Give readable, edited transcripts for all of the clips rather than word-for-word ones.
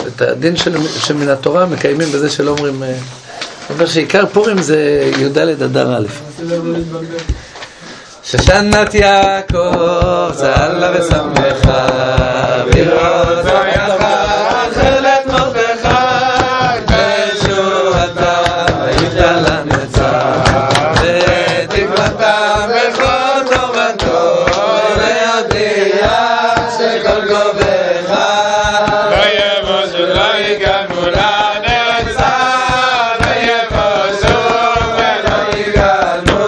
את הדין שמן התורה מקיימים בזה שלא אומרים, אומר שעיקר פורים זה י"ד אדר א'. שושנת יעקב צהלה ושמחה ויראות שמחה תחילת מרדכי וישועתה ויגדל לנצח ותקוותה בכל טובתו ויודיע שכל גובך לא יבוש ולא יגנבו לנצח לא יבושו ולא יגנבו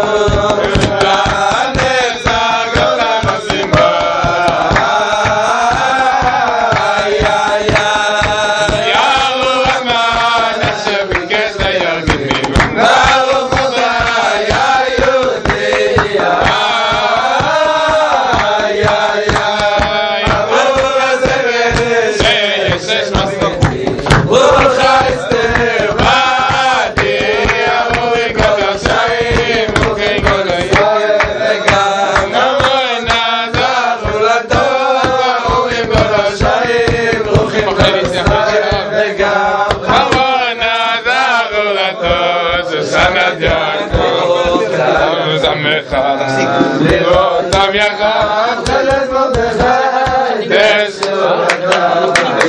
לראות אותם יחד תחילת מרדכי וישועתה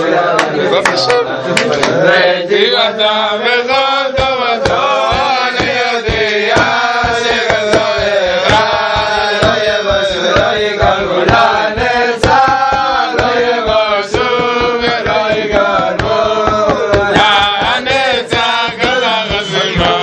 ותקוותה בכל טובתו ויודיע שכל גובך לא יבושו ולא יגנבו לנצח לא יבושו ולא יגנבו לנצח כל החסימה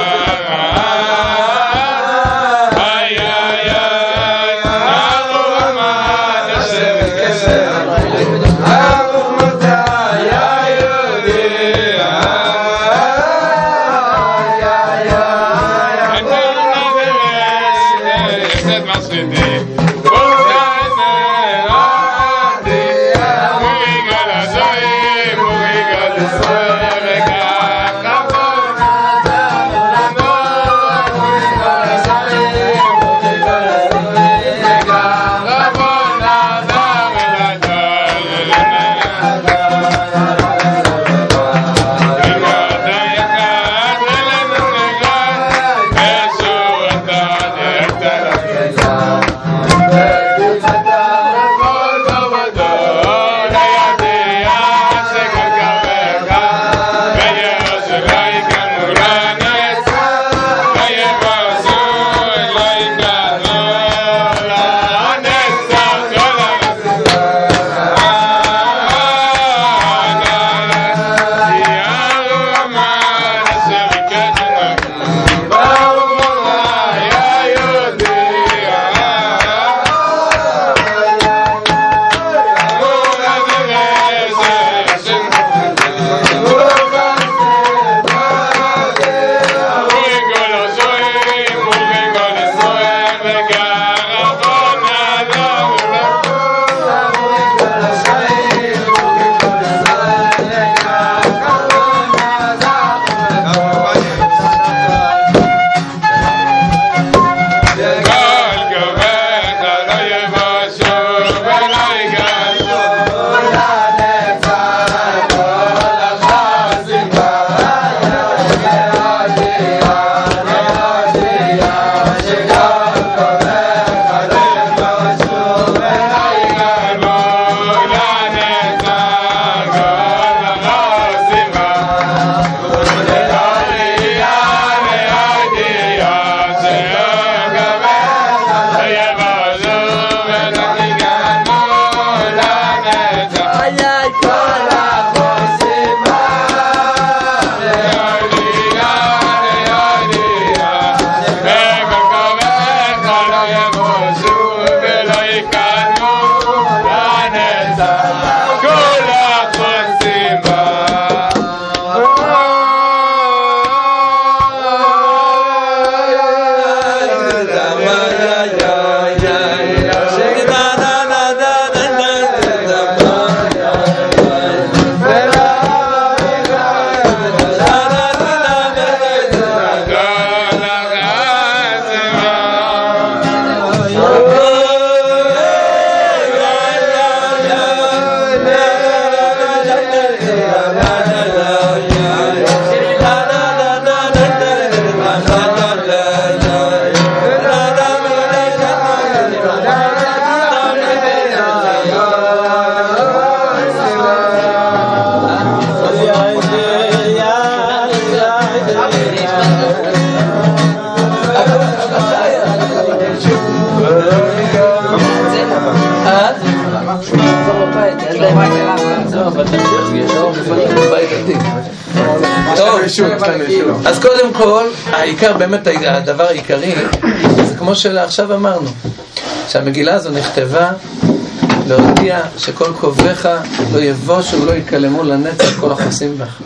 אבל תמשיך, יש בית עתיק. טוב, אז קודם כל, העיקר, באמת הדבר העיקרי, זה כמו שעכשיו אמרנו, שהמגילה הזו נכתבה להודיע שכל קובך לא יבושו ולא יקלמו לנצח כל החוסים בך.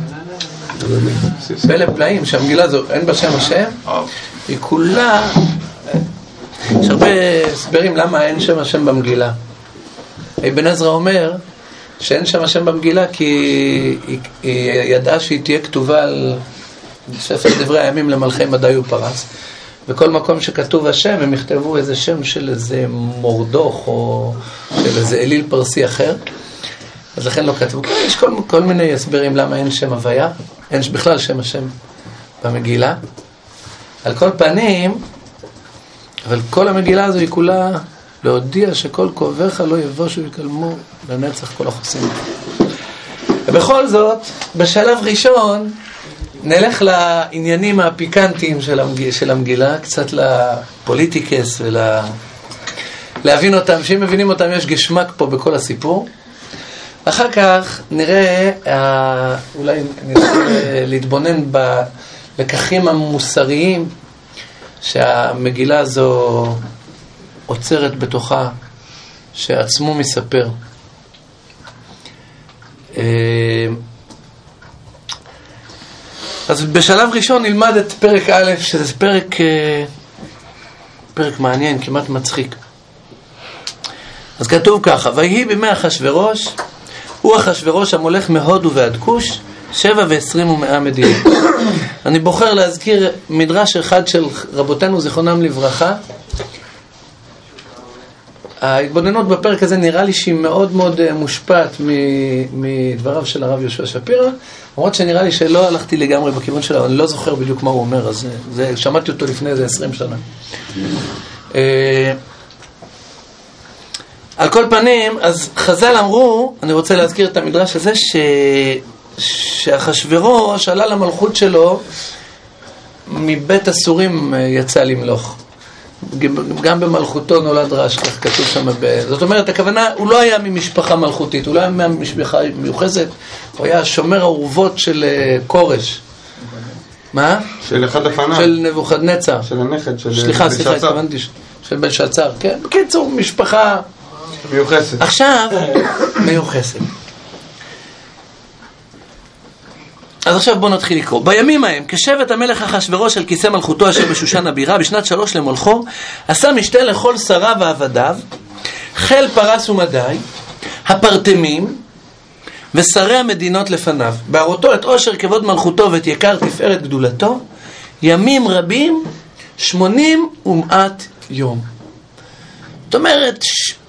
פלא פלאים, שהמגילה הזו אין בה שם השם, היא כולה, יש הרבה הסברים למה אין שם השם במגילה. אבן עזרא אומר שאין שם השם במגילה כי היא ידעה שהיא תהיה כתובה על ספר דברי הימים למלכי מדי ופרס, וכל מקום שכתוב השם הם יכתבו איזה שם של איזה מורדוך או של איזה אליל פרסי אחר, אז לכן לא כתבו. יש כל מיני הסברים למה אין שם הוויה, אין בכלל שם השם במגילה. על כל פנים, אבל כל המגילה הזו היא כולה להודיע שכל קובך לא יבושו ויקלמו לנצח כל החוסים. ובכל זאת, בשלב ראשון נלך לעניינים הפיקנטיים של המגילה, קצת לפוליטיקס להבין אותם, שאם מבינים אותם יש גשמק פה בכל הסיפור. אחר כך נראה, אולי ננסה להתבונן בלקחים המוסריים שהמגילה הזו עוצרת בתוכה, שעצמו מספר. אז בשלב ראשון נלמד את פרק א', שזה פרק מעניין, כמעט מצחיק. אז כתוב ככה: ויהי בימי אחשוורוש, הוא אחשוורוש המולך מהודו ועד כוש, 720 מדינות. אני בוחר להזכיר מדרש אחד של רבותינו זיכרונם לברכה. ההתבוננות בפרק הזה נראה לי שהיא מאוד מאוד מושפעת מדבריו של הרב יהושע שפירא, למרות שנראה לי שלא הלכתי לגמרי בכיוון שלו, אני לא זוכר בדיוק מה הוא אומר, אז שמעתי אותו לפני איזה 20 שנה. על כל פנים, אז חז"ל אמרו, אני רוצה להזכיר את המדרש הזה, שאחשוורוש עלה למלכות שלו מבית אסורים יצא למלוך. גם במלכותו נולד רעש, כך כתוב שם. זאת אומרת, הכוונה, הוא לא היה ממשפחה מלכותית, הוא לא היה ממשפחה מיוחסת, הוא היה שומר האורוות של כורש. מה? של אחד לפניו. של נבוכדנצר. של הנכד, של סליחה, התכוונתי, של בלשאצר. כן, בקיצור, משפחה מיוחסת. עכשיו, מיוחסת. אז עכשיו בואו נתחיל לקרוא. בימים ההם, כשבט המלך אחשוורוש על כיסא מלכותו אשר בשושן הבירה, בשנת 3 למולכו, עשה משתה לכל שריו ועבדיו, חיל פרס ומדי, הפרטמים, ושרי המדינות לפניו. בהראותו את עושר כבוד מלכותו ואת יקר תפארת גדולתו, ימים רבים, 80 ומעט יום. זאת אומרת,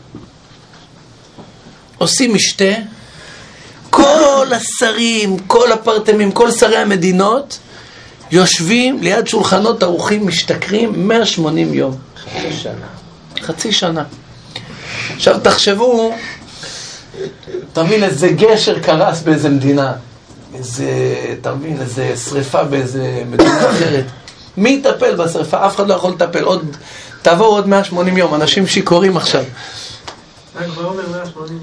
עושים משתה, כל השרים, כל הפרטמים, כל שרי המדינות יושבים ליד שולחנות ארוכים, משתכרים 180 יום. חצי שנה. עכשיו תחשבו, תבין איזה גשר קרס באיזה מדינה, תבין איזה שריפה באיזה מדינה אחרת. מי יטפל בשריפה? אף אחד לא יכול לטפל. תעבור עוד 180 יום, אנשים שיכורים עכשיו. אני כבר אומר 180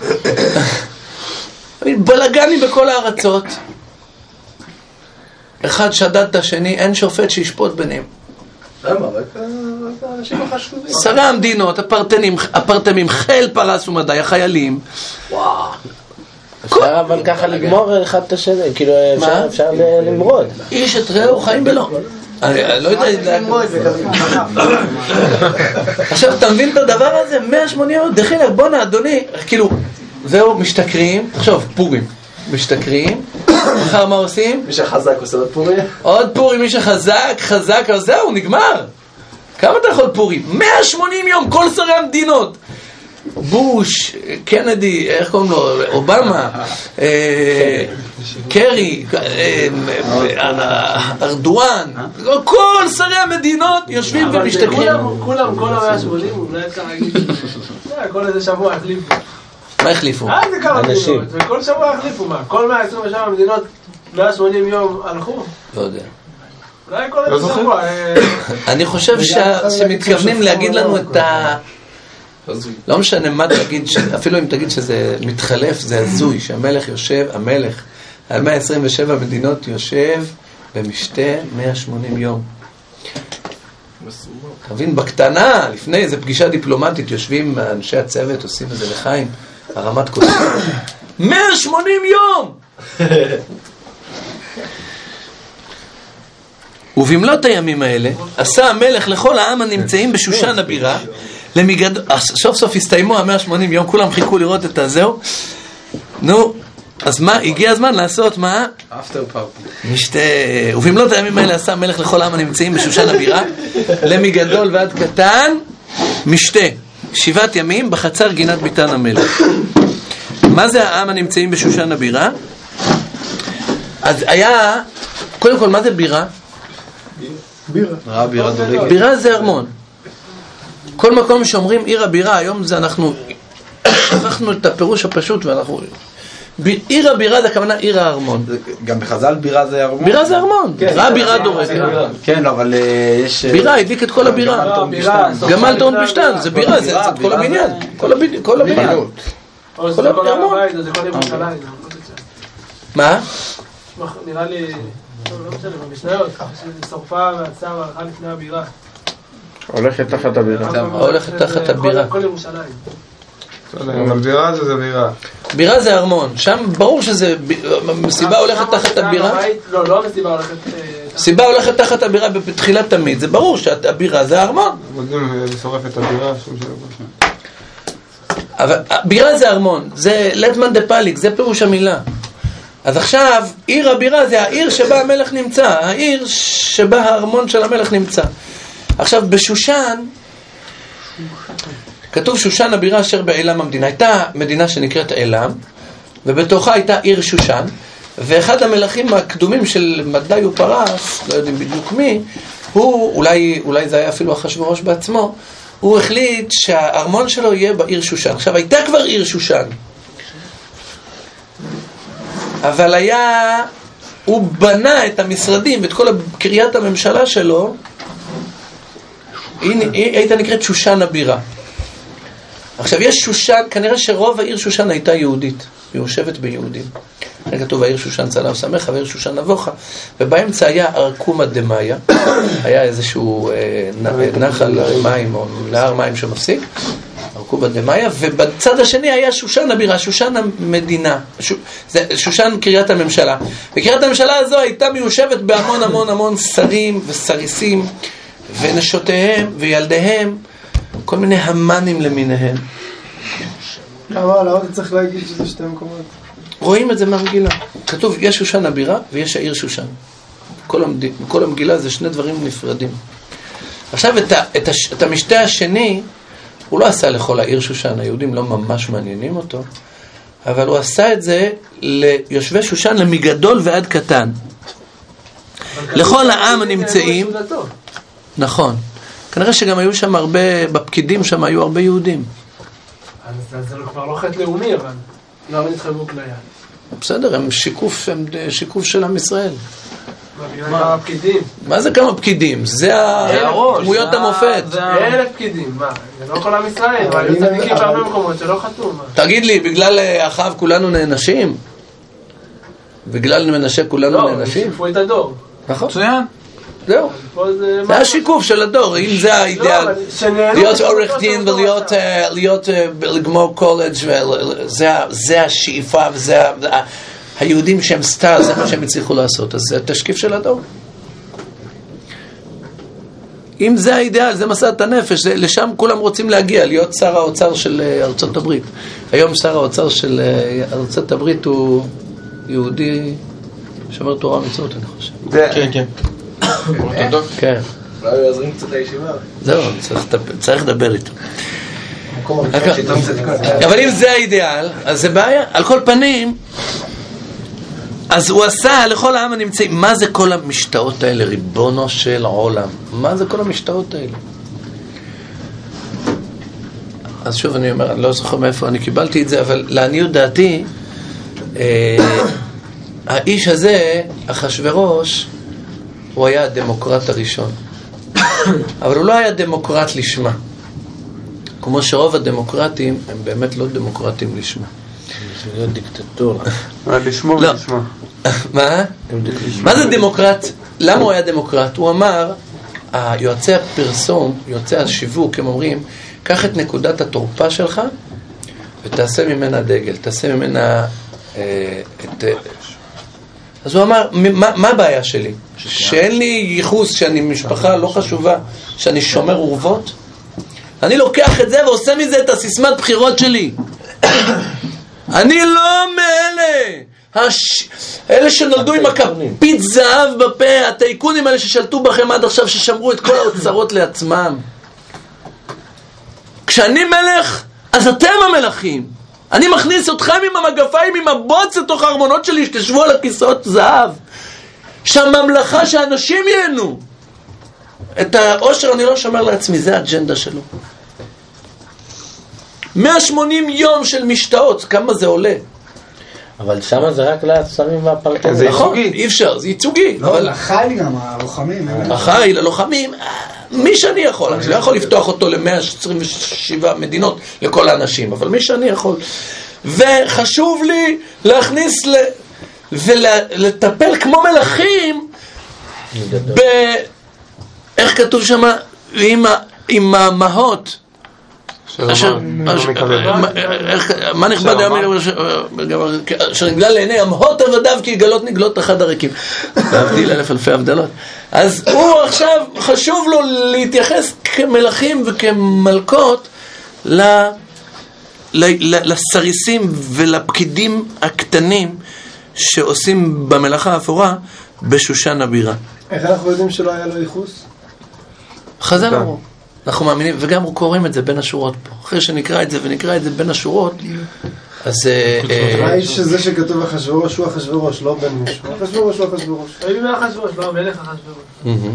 יום. בלגני בכל הארצות, אחד שדד את השני, אין שופט שישפוט ביניהם. למה? רק אנשים החשובים. שרי המדינות, הפרטמים, חיל פרס ומדי, החיילים. וואו. אפשר אבל ככה לגמור אחד את השני, כאילו אפשר למרוד. איש את רעהו חיים בלא. אני לא יודע עכשיו אתה מבין את הדבר הזה? 180 יום, דחילק, בונה אדוני, כאילו זהו, משתכרים, תחשוב, פורים, משתכרים, אחר מה עושים? מי שחזק עושה עוד פורים? עוד פורים, מי שחזק, אז זהו, נגמר. כמה אתה יכול פורים? 180 יום, כל שרי המדינות. בוש, קנדי, איך קוראים לו? אובמה, קרי, ארדואן, כל שרי המדינות יושבים ומשתכרים. כולם, כל 180, אולי אפשר להגיד, כל איזה שבוע החליפו. מה החליפו? זה כמה מדינות, וכל שבוע החליפו, מה? כל 127 מדינות, 180 יום הלכו? לא יודע. אולי כל איזה שבוע. אני חושב שמתכוונים להגיד לנו לא משנה מה תגיד, אפילו אם תגיד שזה מתחלף, זה הזוי, שהמלך יושב, המלך, על 127 מדינות יושב במשתה 180 יום. תבין, בקטנה, לפני איזו פגישה דיפלומטית, יושבים אנשי הצוות, עושים איזה לחיים, הרמת כוסים. 180 יום! ובמלאת הימים האלה, עשה המלך לכל העם הנמצאים בשושן הבירה, סוף סוף הסתיימו 180 יום, כולם חיכו לראות את הזהו. נו, אז מה, הגיע הזמן לעשות מה? אפטר פארטי. ובמלאת הימים האלה עשה המלך לכל העם הנמצאים בשושן הבירה, למגדול ועד קטן, משתה. 7 ימים בחצר גינת ביתן המלך. מה זה העם הנמצאים בשושן הבירה? אז היה, קודם כל, מה זה בירה? בירה זה ארמון. כל מקום שאומרים עיר הבירה, היום זה אנחנו הפכנו את הפירוש הפשוט ואנחנו עיר הבירה זה הכוונה עיר הארמון. גם בחז"ל בירה זה ארמון? בירה זה ארמון, בירה דורק. כן, אבל יש... בירה הדליק את כל הבירה. גמל טעון פשטן, זה בירה, זה כל הבניין. כל הבניין. כל הארמון. זה כל ירושלים. מה? נראה לי, לא משנה, במשניות, ששרפה ועצה והלכה לפני הבירה. הולכת תחת הבירה. הולכת תחת הבירה. כל ירושלים. אבל בירה זה בירה. בירה זה ארמון. שם ברור שזה סיבה הולכת תחת הבירה. לא מסיבה הולכת... סיבה הולכת תחת הבירה בתחילת תמיד. זה ברור שהבירה זה ארמון. יודעים לשרף את הבירה. אבל בירה זה ארמון. זה לטמן דה פליק, זה פירוש המילה. אז עכשיו, עיר הבירה זה העיר שבה המלך נמצא, העיר שבה הארמון של המלך נמצא. עכשיו, בשושן, כתוב שושן הבירה אשר באלם המדינה. הייתה מדינה שנקראת אלם, ובתוכה הייתה עיר שושן, ואחד המלכים הקדומים של מדי ופרס, לא יודעים בדיוק מי, הוא, אולי זה היה אפילו אחשוורוש בעצמו, הוא החליט שהארמון שלו יהיה בעיר שושן. עכשיו, הייתה כבר עיר שושן, אבל הוא בנה את המשרדים ואת כל קריית הממשלה שלו, היא הייתה נקראת שושן הבירה. עכשיו יש שושן, כנראה שרוב העיר שושן הייתה יהודית, היא יושבת ביהודים. כתוב העיר שושן צלם שמחה והעיר שושן נבוכה, ובאמצע היה ארקומה דמאיה, היה איזשהו נחל מים או נהר מים שמפסיק, ארקומה דמאיה, ובצד השני היה שושן הבירה, שושן המדינה, שושן קריית הממשלה. וקריית הממשלה הזו הייתה מיושבת בהמון המון המון שרים וסריסים ונשותיהם וילדיהם, כל מיני המנים למיניהם. למה צריך להגיד שזה שתי מקומות? רואים את זה מהמגילה. כתוב, יש שושן הבירה ויש העיר שושן. כל המגילה זה שני דברים נפרדים. עכשיו, את המשתה השני, הוא לא עשה לכל העיר שושן, היהודים לא ממש מעניינים אותו, אבל הוא עשה את זה ליושבי שושן, למגדול ועד קטן. לכל העם הנמצאים, נכון. כנראה שגם היו שם הרבה, בפקידים שם היו הרבה יהודים. אז זה כבר לא חטא לאומי, אבל לא נתחלבו כניה. בסדר, הם שיקוף של עם ישראל. כמה פקידים? מה זה כמה פקידים? זה דמויות המופת. זה 1,000 פקידים, מה? זה לא כל עם ישראל, אבל היו צדיקים בהרבה מקומות שלא חתום. תגיד לי, בגלל אחאב כולנו נענשים? בגלל מנשה כולנו נענשים? לא, שיפו את הדור. נכון. מצוין. זהו. זה השיקוף של הדור, אם זה האידאל, להיות עורך דין ולהיות לגמור קולג', זה השאיפה וזה היהודים שהם סטאר, זה מה שהם הצליחו לעשות, אז זה תשקיף של הדור. אם זה האידאל, זה מסעת הנפש, לשם כולם רוצים להגיע, להיות שר האוצר של ארצות הברית. היום שר האוצר של ארצות הברית הוא יהודי שומר תורה ומצוות, אני חושב. כן, כן. כן. אולי הוא יזרים קצת הישיבה. זהו, צריך לדבר איתו. אבל אם זה האידאל, אז זה בעיה. על כל פנים, אז הוא עשה לכל העם הנמצאים. מה זה כל המשתאות האלה, ריבונו של עולם? מה זה כל המשתאות האלה? אז שוב אני אומר, אני לא זוכר מאיפה אני קיבלתי את זה, אבל לעניות דעתי, האיש הזה, אחשוורוש, הוא היה הדמוקרט הראשון. אבל הוא לא היה דמוקרט לשמה. כמו שרוב הדמוקרטים הם באמת לא דמוקרטים לשמה. זה להיות דיקטטורה. לשמור לא. ולשמוע. מה? מה זה דמוקרט? למה הוא היה דמוקרט? הוא אמר, יועצי הפרסום, יועצי השיווק, הם אומרים, קח את נקודת התורפה שלך ותעשה ממנה דגל, תעשה ממנה אז הוא אמר, מה הבעיה שלי? שאין לי ייחוס, שאני משפחה לא חשובה, שאני שומר עורבות? אני לוקח את זה ועושה מזה את הסיסמת בחירות שלי. אני לא מאלה אלה שנולדו עם הכפית זהב בפה, הטייקונים האלה ששלטו בכם עד עכשיו, ששמרו את כל האוצרות לעצמם. כשאני מלך, אז אתם המלכים. אני מכניס אתכם עם המגפיים, עם הבוץ לתוך הארמונות שלי, שתשבו על הכיסאות זהב, שהממלכה, שאנשים ייהנו. את העושר אני לא שומר לעצמי, זה האג'נדה שלו. 180 יום של משתאות, כמה זה עולה? אבל שמה זה רק לעצמים והפרטים. זה נכון, ייצוגי. אי אפשר, זה ייצוגי. לא, לחייל גם, הלוחמים. החיל, הלוחמים, מי שאני יכול, אני לא יכול לפתוח אותו ל-127 מדינות לכל האנשים, אבל מי שאני יכול. וחשוב לי להכניס ולטפל כמו מלכים איך כתוב שם? עם המהות. מה נכבד שנגלה לעיני המהות עבדיו כי יגלות נגלות אחד הריקים, להבדיל אלף אלפי הבדלות. אז הוא עכשיו חשוב לו להתייחס כמלכים וכמלכות לסריסים ולפקידים הקטנים שעושים במלאכה האפורה בשושן הבירה. איך אנחנו יודעים שלא היה לו ייחוס? חז"ל אמרו, אנחנו מאמינים, וגם קוראים את זה בין השורות פה. אחרי שנקרא את זה ונקרא את זה בין השורות, אז האיש שזה שכתוב אחשוורוש הוא אחשוורוש, לא בן מישהו. אחשוורוש הוא אחשוורוש. מי אחשוורוש? לא, מלך אחשוורוש.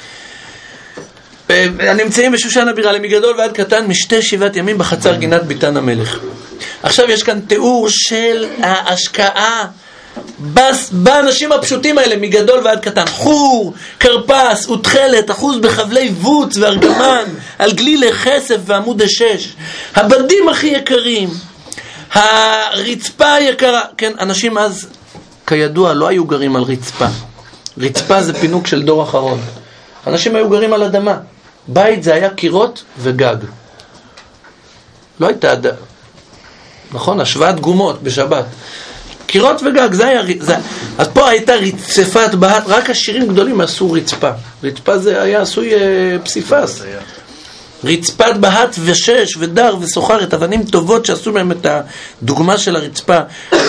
נמצאים בשושן הבירה למגדול ועד קטן משתי 7 ימים בחצר גינת ביתן המלך. עכשיו יש כאן תיאור של ההשקעה באנשים הפשוטים האלה, מגדול ועד קטן. חור, קרפס ותכלת, אחוז בחבלי ווץ וארגמן, על גלילי חסף ועמוד 6, הבדים הכי יקרים, הרצפה היקרה. כן, אנשים אז כידוע לא היו גרים על רצפה. רצפה זה פינוק של דור אחרון. אנשים היו גרים על אדמה. בית זה היה קירות וגג. לא הייתה נכון, השוואת גומות בשבת. קירות וגג, זה היה, אז פה הייתה רצפת בהת, רק השירים גדולים עשו רצפה. רצפה זה היה עשוי פסיפס. רצפת בהת ושש ודר וסוחרת, אבנים טובות שעשו מהם את הדוגמה של הרצפה.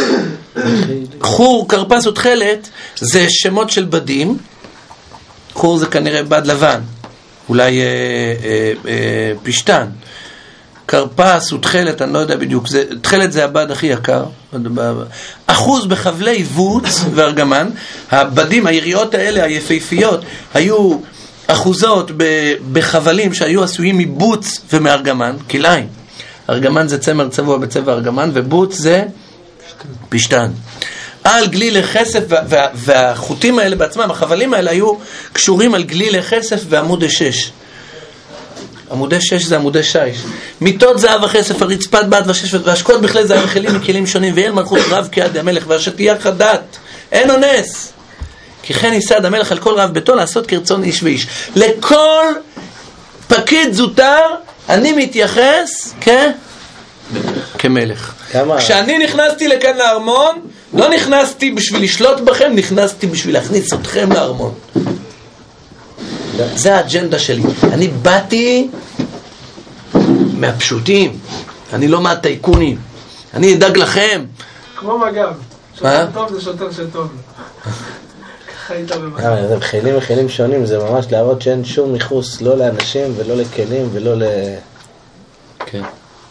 חור, קרפס ותכלת זה שמות של בדים. חור זה כנראה בד לבן, אולי פשטן. קרפס ותכלת, אני לא יודע בדיוק, תכלת זה הבד הכי יקר. אחוז בחבלי ווץ וארגמן, הבדים, היריות האלה, היפהפיות, היו אחוזות בחבלים שהיו עשויים מבוץ ומארגמן, כליים. ארגמן זה צמר צבוע בצבע ארגמן, ובוץ זה פשטן. על גלילי חסף, והחוטים האלה בעצמם, החבלים האלה היו קשורים על גלילי חסף ועמודי 6. עמודי 6 זה עמודי שיש. מיטות זהב החסף, הרצפת בת ושש והשקות בכלי זהב וכלים מכלים שונים, ואין מלכות רב כעד המלך, והשתייה חדת, אין אונס. כי כן ייסד המלך על כל רב ביתו לעשות כרצון איש ואיש. לכל פקיד זוטר אני מתייחס כמלך. כשאני נכנסתי לכאן לארמון, לא נכנסתי בשביל לשלוט בכם, נכנסתי בשביל להכניס אתכם לארמון. זה האג'נדה שלי. אני באתי מהפשוטים, אני לא מהטייקונים. אני אדאג לכם. כמו מג"ב, שוטר טוב זה שוטר שטוב. ככה היית במג"ב. בכלים וכלים שונים, זה ממש להראות שאין שום ייחוס, לא לאנשים ולא לכלים ולא כן.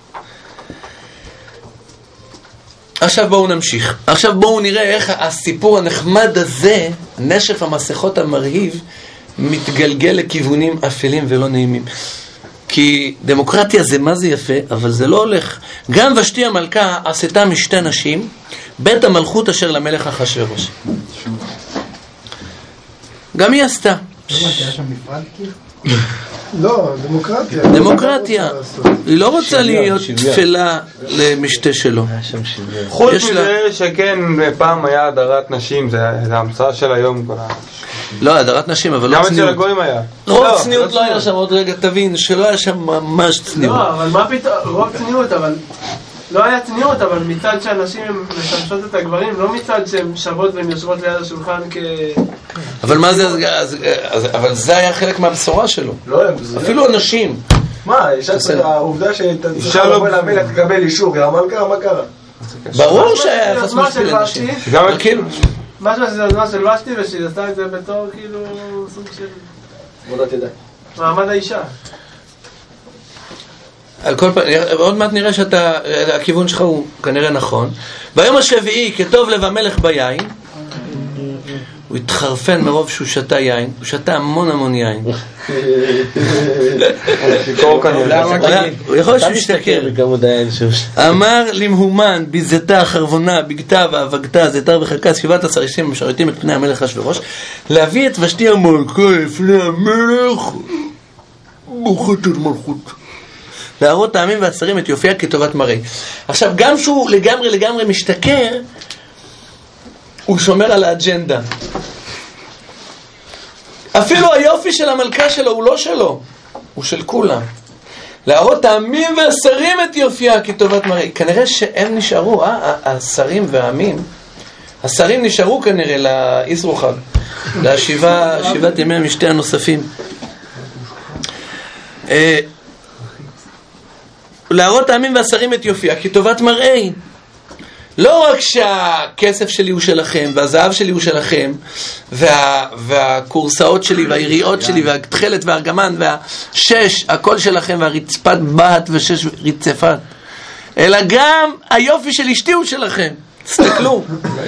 עכשיו בואו נמשיך. עכשיו בואו נראה איך הסיפור הנחמד הזה, נשף המסכות המרהיב, מתגלגל לכיוונים אפלים ולא נעימים. כי דמוקרטיה זה מה זה יפה, אבל זה לא הולך. גם ושתי המלכה עשתה משתי נשים, בית המלכות אשר למלך אחשוורוש. גם היא עשתה. היה שם נפרד כאילו? לא, דמוקרטיה. דמוקרטיה. היא לא רוצה להיות תפלה למשתה שלו. חוץ מזה שכן, פעם היה הדרת נשים, זה המצאה של היום. לא, הדרת נשים, אבל לא גם צניעות. אצל הגויים היה. רוב צניעות לא היה שם, עוד רגע תבין, שלא היה שם ממש צניעות. לא, אבל מה פתאום, רוב צניעות, אבל לא היה צניעות, אבל מצד שאנשים משמשות את הגברים, לא מצד שהן שוות והן יושבות ליד השולחן אבל מה זה, אבל זה היה חלק מהבשורה שלו. אפילו אנשים. מה, העובדה שאתה צריך לבוא למלך לקבל אישור, מה קרה? ברור שהיה יחס משפיל לאנשים. משהו שזה הזמן של ושתי, ושהיא עשתה את זה בתור כאילו סוג של עבודת ידיים. מעמד האישה. על כל פעם, עוד מעט נראה שהכיוון שלך הוא כנראה נכון. ביום השביעי, כטוב לב המלך ביין, הוא התחרפן מרוב שהוא שתה יין, הוא שתה המון יין. הוא יכול שהוא ישתכר. אמר למהומן, ביזתה, חרבונה, בגתה ואבגתה, זיתר וחכס, 17 אישים המשרתים את פני המלך אחשוורוש, להביא את ושתי המלכה לפני המלך, מוחת את מלכות. להראות העמים והשרים את יופייה כטובת מראה. עכשיו, גם שהוא לגמרי משתכר, הוא שומר על האג'נדה. אפילו היופי של המלכה שלו הוא לא שלו, הוא של כולם. להראות העמים והשרים את יופייה כטובת מראה. כנראה שהם נשארו, השרים והעמים, השרים נשארו כנראה לאסרו חג, לשבעת ימי המשתה הנוספים. להראות העמים והשרים את יופייה כטובת מראה. לא רק שהכסף שלי הוא שלכם, והזהב שלי הוא שלכם, והקורסאות שלי, והיריעות שלי, והתחלת והארגמן, והשש, הכל שלכם, והרצפת בת ושש רצפת. אלא גם היופי של אשתי הוא שלכם. תסתכלו.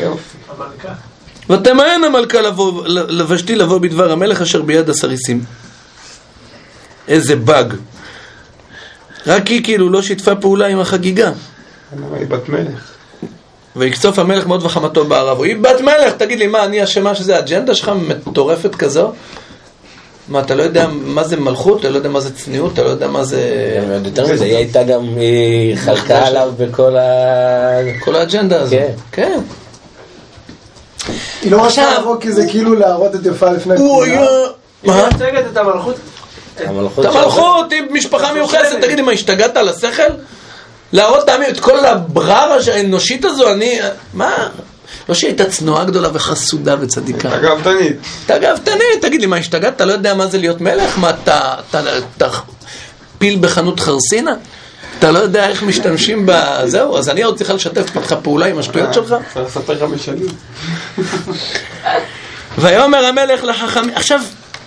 ותמאן המלכה לבשתי לבוא בדבר המלך אשר ביד הסריסים. איזה באג. רק היא כאילו לא שיתפה פעולה עם החגיגה. היא בת מלך. ויקצוף המלך מאוד וחמתו בערב. היא בת מלך, תגיד לי, מה, אני אשמה שזה האג'נדה שלך מטורפת כזו? מה, אתה לא יודע מה זה מלכות? אתה לא יודע מה זה צניעות? אתה לא יודע מה זה... יותר מזה, היא הייתה גם, היא חלקה עליו בכל כל האג'נדה הזו. כן. היא לא רצה לבוא כי זה כאילו להראות את יפה לפני כולם. היא מייצגת את המלכות. את המלכות עם משפחה מיוחסת. תגיד לי, מה, השתגעת על השכל? להראות את כל הבררה האנושית הזו, מה? לא שהייתה צנועה גדולה וחסודה וצדיקה. אתה גאוותנית. תגיד לי, מה, השתגעת? אתה לא יודע מה זה להיות מלך? מה, אתה פיל בחנות חרסינה? אתה לא יודע איך משתמשים בזהו? אז אני עוד צריכה לשתף איתך פעולה עם השטויות שלך? צריך לספר לך בשנים. ויאמר המלך לחכמים, עכשיו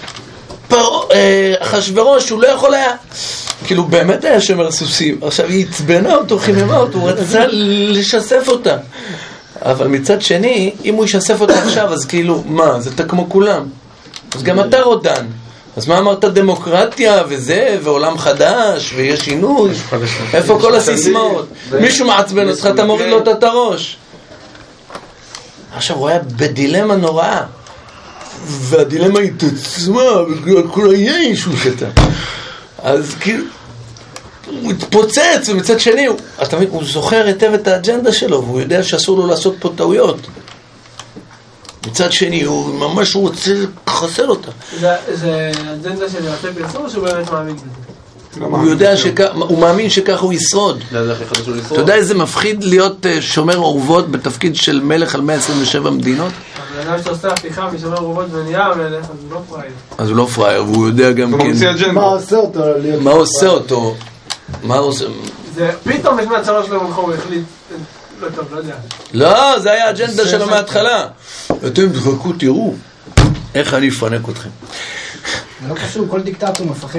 אחשוורוש, הוא לא יכול היה, כאילו באמת היה שומר סוסים, עכשיו היא הצבנה אותו, חיממה אותו, הוא רצה לשסף אותה, אבל מצד שני, אם הוא ישסף אותה עכשיו, אז כאילו, מה, זה אתה כמו כולם, אז גם אתה רודן, אז מה אמרת, דמוקרטיה וזה, ועולם חדש, ויש שינוי, איפה כל הסיסמאות, מישהו מעצבן אותך, אתה מוריד לו את הראש. עכשיו הוא היה בדילמה נוראה, והדילמה התעצמה, בגלל כל היין שהוא שתה. אז כאילו, הוא התפוצץ, ומצד שני, הוא זוכר היטב את האג'נדה שלו, והוא יודע שאסור לו לעשות פה טעויות. מצד שני, הוא ממש רוצה לחסל אותה. זה אג'נדה של יעשה פרסום, או שהוא באמת מאמין בזה? הוא יודע הוא מאמין שכך הוא ישרוד. אתה יודע איזה מפחיד להיות שומר עורבות בתפקיד של מלך על 127 מדינות? אבל אדם שעושה הפיכה משומר עורבות ונהיה המלך, אז הוא לא פראייר. אז הוא לא פראייר, והוא יודע גם כן... מה עושה אותו? מה עושה אותו? מה עושה? זה פתאום בשנת 3 למלכו הוא החליט... לא טוב, לא יודע. לא, זה היה האג'נדה שלו מההתחלה. אתם תחכו, תראו איך אני אפנק אתכם. זה לא קשור, כל דיקטטור מפחד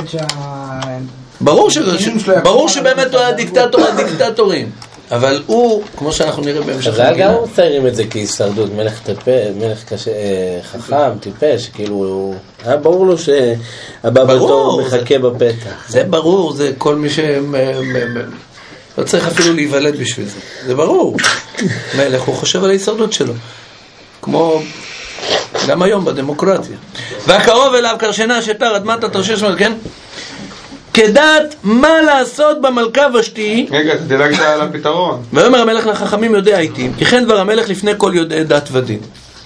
ברור שבאמת הוא היה דיקטטור הדיקטטורים, אבל הוא, כמו שאנחנו נראה בהמשך אז היה גם מציירים את זה כהישרדות, מלך חכם, טיפש, כאילו היה ברור לו שהבא בתור מחכה בפתח. זה ברור, זה כל מי ש... לא צריך אפילו להיוולד בשביל זה, זה ברור. מלך, הוא חושב על ההישרדות שלו, כמו גם היום בדמוקרטיה. והקרוב אליו קרשנה שתר אדמת התרשיש, כן? כדעת מה לעשות במלכה ושתי. רגע, תדלגת על הפתרון. ואומר המלך לחכמים יודע איתי, כי כן דבר המלך לפני כל יודעי דת ודין.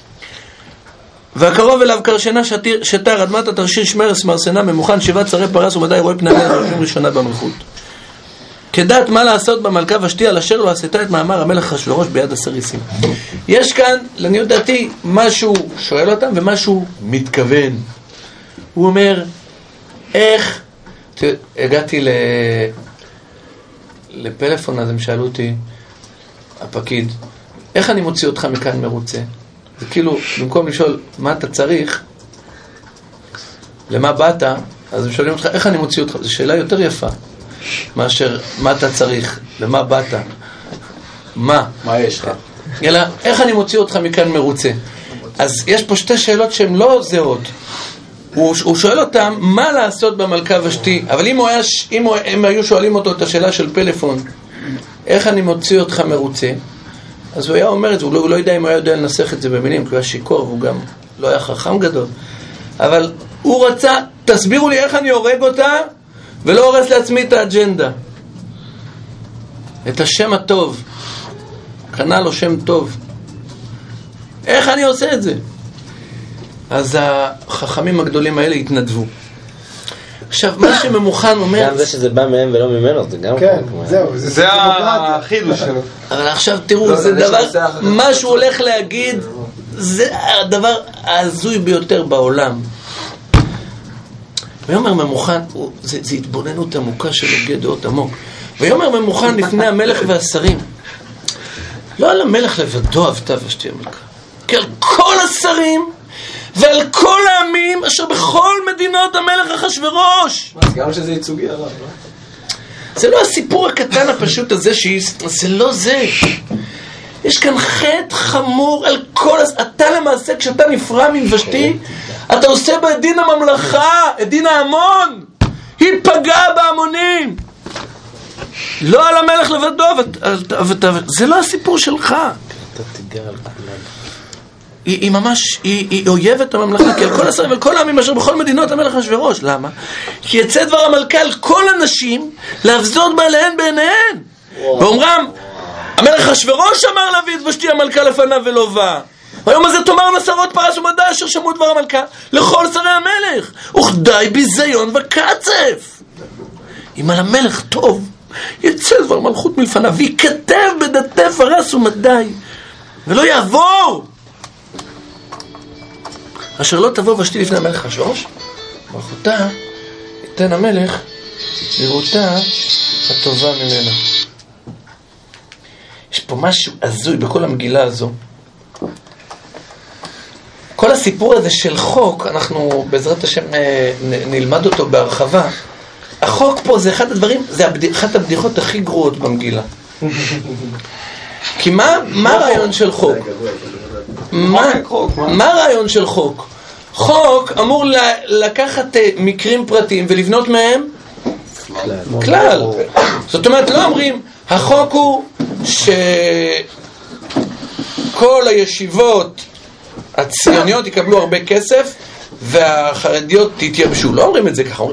והקרוב אליו קרשנה שתר אדמת התרשיש מרס מרסנה ממוכן 7 צרי פרס ומדי רואה פני המלך הולכים ראשונה במלכות. כדעת מה לעשות במלכה ושתי על אשר לא עשתה את מאמר המלך אחשוורוש ביד הסריסים. יש כאן, לעניות דעתי, משהו שואל אותם ומשהו מתכוון. הוא אומר, איך, הגעתי לפלאפון, אז הם שאלו אותי, הפקיד, איך אני מוציא אותך מכאן מרוצה? זה כאילו, במקום לשאול מה אתה צריך, למה באת, אז הם שואלים אותך, איך אני מוציא אותך? זו שאלה יותר יפה, מאשר מה אתה צריך, למה באת, מה יש לך? אלא, איך אני מוציא אותך מכאן מרוצה? אז יש פה שתי שאלות שהן לא זהות. הוא שואל אותם, מה לעשות במלכה ושתי? אבל אם הם היו שואלים אותו את השאלה של פלאפון, איך אני מוציא אותך מרוצה? אז הוא היה אומר את זה, הוא לא יודע אם הוא היה יודע לנסח את זה במילים, כי הוא היה שיקור, והוא גם לא היה חכם גדול. אבל הוא רצה, תסבירו לי איך אני הורג אותה, ולא הורס לעצמי את האג'נדה. את השם הטוב. קנה לו שם טוב. איך אני עושה את זה? אז החכמים הגדולים האלה התנדבו. עכשיו, מה שממוכן אומר... גם זה שזה בא מהם ולא ממנו, זה גם... כן, זהו, זה החידוש שלו. אבל עכשיו תראו, זה דבר, מה שהוא הולך להגיד, זה הדבר העזוי ביותר בעולם. ויאמר ממוכן, זה התבוננות עמוקה של הוגה דעות עמוק. ויאמר ממוכן לפני המלך והשרים, לא על המלך לבדו אהבתה ושתי המלכה, כי על כל השרים ועל כל העמים אשר בכל מדינות המלך אחשוורוש. גם שזה ייצוגי הרב, לא? זה לא הסיפור הקטן הפשוט הזה, זה לא זה. יש כאן חטא חמור על כל... אתה למעשה, כשאתה נפרע מוושתי, אתה עושה בה את דין הממלכה, את דין ההמון. היא פגעה בהמונים. לא על המלך לבדו, זה לא הסיפור שלך. אתה תיגע על כולם. היא ממש, היא אויבת הממלכה, כי על כל השרים וכל העמים אשר בכל מדינות המלך אחשוורוש. למה? כי יצא דבר המלכה על כל הנשים להבזות בעליהן בעיניהן. ואומרם, המלך אחשוורוש אמר להביא את ושתי המלכה לפניו ולא בא. היום הזה תאמר נסרות פרס ומדי אשר שמעו דבר המלכה לכל שרי המלך, וכדי ביזיון וקצף. אם על המלך טוב, יצא דבר מלכות מלפניו, ויכתב בדתי פרס ומדי, ולא יעבור. אשר לא תבוא ושתי לפני המלך אחשוורוש, מלכותה ייתן המלך לראותה הטובה ממנה. יש פה משהו הזוי בכל המגילה הזו. כל הסיפור הזה של חוק, אנחנו בעזרת השם נלמד אותו בהרחבה. החוק פה זה אחד הדברים, זה אחת הבדיחות הכי גרועות במגילה. כי מה הרעיון של חוק? מה הרעיון של חוק? חוק אמור לקחת מקרים פרטיים ולבנות מהם כלל. זאת אומרת, לא אומרים, החוק הוא שכל הישיבות הציוניות יקבלו הרבה כסף והחרדיות תתייבשו. לא אומרים את זה ככה.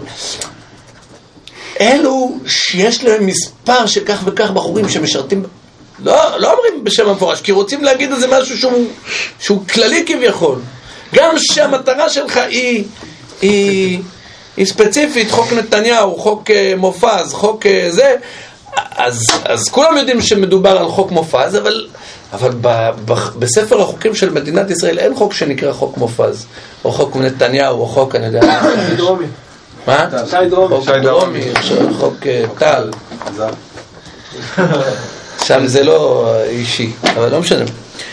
אלו שיש להם מספר של כך וכך בחורים שמשרתים, לא אומרים בשם המפורש, כי רוצים להגיד איזה משהו שהוא כללי כביכול. גם שהמטרה שלך היא ספציפית, חוק נתניהו, חוק מופז, חוק זה, אז כולם יודעים שמדובר על חוק מופז, אבל בספר החוקים של מדינת ישראל אין חוק שנקרא חוק מופז, או חוק נתניהו, או חוק, אני יודע... שי דרומי. מה? שי דרומי. חוק דרומי, חוק טל. שם זה לא אישי, אבל לא משנה.